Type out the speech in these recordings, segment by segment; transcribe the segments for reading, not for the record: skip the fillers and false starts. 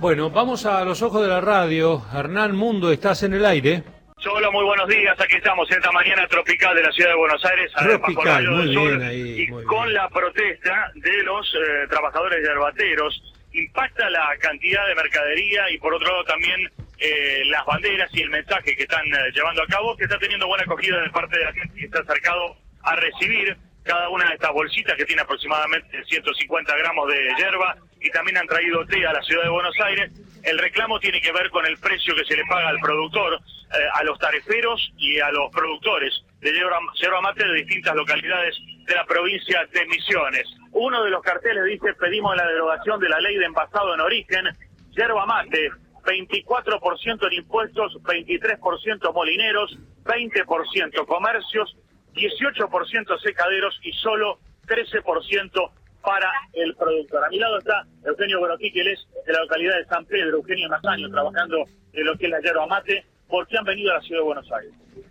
Bueno, vamos a los ojos de la radio. Hernán Mundo, ¿estás en el aire? Hola, muy buenos días. Aquí estamos en esta mañana tropical de la ciudad de Buenos Aires. Tropical, muy bien Sur, ahí. y muy con bien. la protesta de los trabajadores yerbateros. Impacta la cantidad de mercadería y por otro lado también las banderas y el mensaje que están llevando a cabo, que está teniendo buena acogida de parte de la gente que está acercado a recibir cada una de estas bolsitas que tiene aproximadamente 150 gramos de yerba, y también han traído té a la ciudad de Buenos Aires. El reclamo tiene que ver con el precio que se le paga al productor, a los tariferos y a los productores de yerba mate de distintas localidades de la provincia de Misiones. Uno de los carteles dice: pedimos la derogación de la ley de envasado en origen, yerba mate, 24% en impuestos, 23% molineros, 20% comercios, 18% secaderos y solo 13% para el productor. A mi lado está Eugenio Borotí, que él es de la localidad de San Pedro. Eugenio, más años trabajando en lo que es la yerba mate. ¿Por qué han venido a la ciudad de Buenos Aires?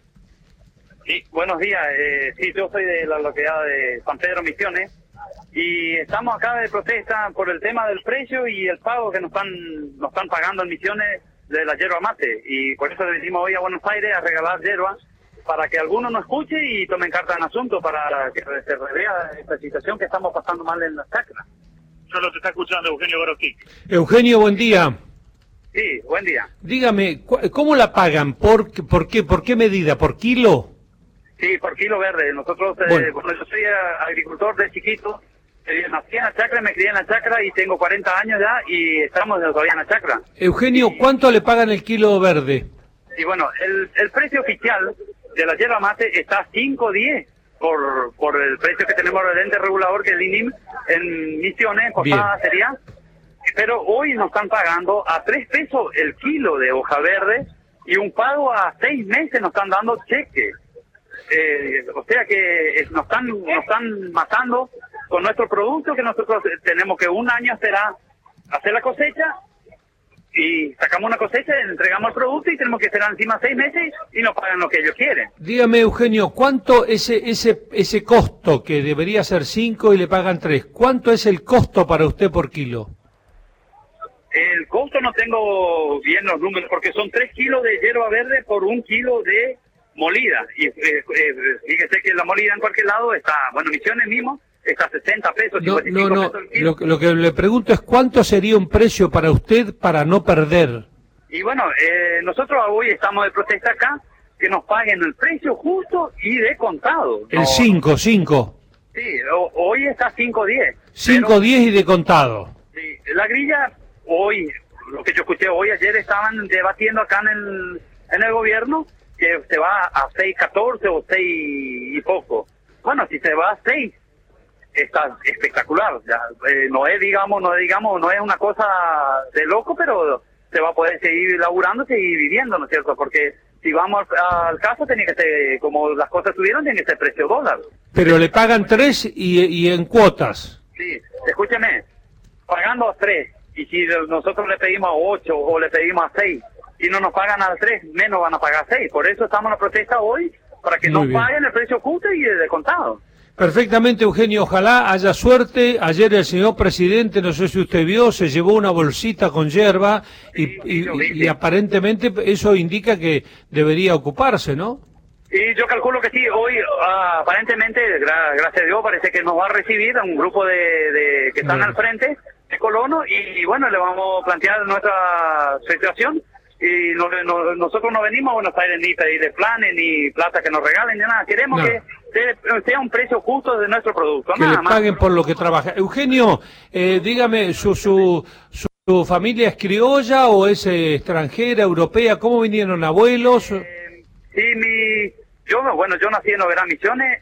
Sí, buenos días. Sí, yo soy de la localidad de San Pedro Misiones y estamos acá de protesta por el tema del precio y el pago que nos están pagando en Misiones de la yerba mate, y por eso venimos hoy a Buenos Aires a regalar yerba para que alguno nos escuche y tomen carta en asunto para que se revea esta situación que estamos pasando mal en las chacras. Solo te está escuchando Eugenio Borotí. Eugenio, buen día. Sí, buen día. Dígame, ¿cómo la pagan? ¿Por qué? ¿Por qué medida? ¿Por kilo? Sí, por kilo verde. Nosotros, Bueno. bueno, yo soy agricultor de chiquito, nací en la chacra, me crié en la chacra y tengo 40 años ya y estamos todavía en la chacra. Eugenio, ¿cuánto le pagan el kilo verde? Y bueno, el precio oficial de la yerba mate está 5.10 por el precio que tenemos del ente regulador, que es el INIM, en Misiones, Posada sería. Pero hoy nos están pagando a 3 pesos el kilo de hoja verde y un pago a 6 meses nos están dando cheque. O sea que nos están matando con nuestro producto, que nosotros tenemos que un año esperar hacer la cosecha, y sacamos una cosecha, entregamos el producto y tenemos que esperar encima 6 meses y nos pagan lo que ellos quieren. Dígame, Eugenio, ¿cuánto ese costo que debería ser 5 y le pagan 3? ¿Cuánto es el costo para usted por kilo? El costo no tengo bien los números, porque son 3 kilos de hierba verde por 1 kilo de molida. Y fíjese que la molida en cualquier lado está, bueno, Misiones mismo, está a 60 pesos, 55 pesos el kilo. Lo que le pregunto es ¿cuánto sería un precio para usted para no perder? Y bueno, nosotros hoy estamos de protesta acá, que nos paguen el precio justo y de contado. El 5. Sí, hoy está 5.10. 5.10 y de contado. Sí, la grilla, hoy, lo que yo escuché hoy, ayer estaban debatiendo acá en el gobierno, que se va a 6.14 o 6 y poco. Bueno, si se va a 6, está espectacular. Ya, no es una cosa de loco, pero se va a poder seguir laburando, seguir viviendo, ¿no es cierto? Porque si vamos al caso, tiene que ser, como las cosas subieron, tiene que ser precio dólar. Pero le pagan 3 y en cuotas. Sí, escúcheme, pagando a 3, y si nosotros le pedimos a 8 o le pedimos a 6, si no nos pagan al 3, menos van a pagar 6. Por eso estamos en la protesta hoy, para que nos paguen el precio justo y de contado. Perfectamente, Eugenio, ojalá haya suerte. Ayer el señor presidente, no sé si usted vio, se llevó una bolsita con yerba y aparentemente eso indica que debería ocuparse, ¿no? Y yo calculo que sí, hoy aparentemente, gracias a Dios, parece que nos va a recibir a un grupo de que están al frente, de colonos, y bueno, le vamos a plantear nuestra situación. Y nosotros no venimos a Buenos Aires ni pedirle planes, ni plata que nos regalen, ni nada. Queremos que sea un precio justo de nuestro producto, que nada le más. paguen por lo que trabaja. Eugenio, dígame, ¿su familia es criolla o es extranjera, europea? ¿Cómo vinieron, abuelos? Sí, yo nací en Oberá, Misiones.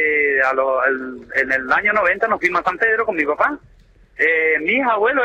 En el año 90 nos fuimos a San Pedro con mi papá. Mis abuelos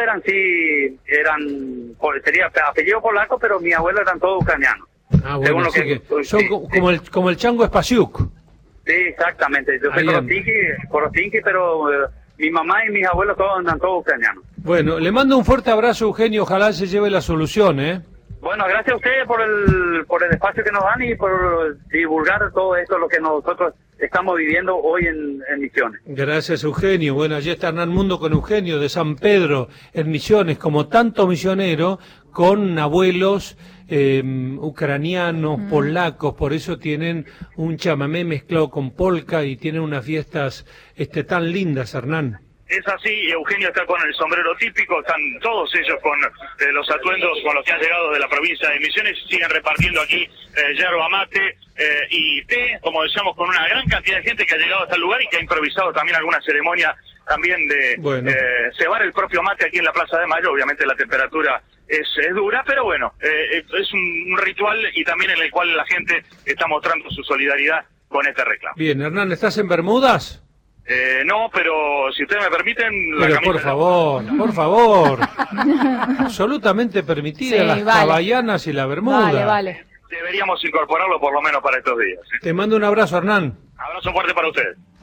sería apellido polaco, pero mis abuelos eran todos ucranianos. Ah, bueno, así que son como el chango Spasiuk. Sí, exactamente. Yo soy Korotinki, pero mi mamá y mis abuelos andan todos ucranianos. Bueno, le mando un fuerte abrazo, Eugenio, ojalá se lleve la solución, ¿eh? Bueno, gracias a ustedes por el espacio que nos dan y por divulgar todo esto, lo que nosotros estamos viviendo hoy en Misiones. Gracias, Eugenio. Bueno, allí está Hernán Mundo con Eugenio de San Pedro en Misiones, como tanto misionero, con abuelos ucranianos, polacos, por eso tienen un chamamé mezclado con polka y tienen unas fiestas tan lindas, Hernán. Es así, Eugenio está con el sombrero típico, están todos ellos con los atuendos con los que han llegado de la provincia de Misiones, siguen repartiendo aquí yerba mate y té, como decíamos, con una gran cantidad de gente que ha llegado hasta el lugar y que ha improvisado también alguna ceremonia también de cebar el propio mate aquí en la Plaza de Mayo. Obviamente la temperatura es dura, pero bueno, es un ritual y también en el cual la gente está mostrando su solidaridad con este reclamo. Bien, Hernán, ¿estás en Bermudas? No, pero si ustedes me permiten... Pero por favor, absolutamente permitida, las hawaianas y la bermuda. Vale. Deberíamos incorporarlo por lo menos para estos días. Te mando un abrazo, Hernán. Abrazo fuerte para ustedes.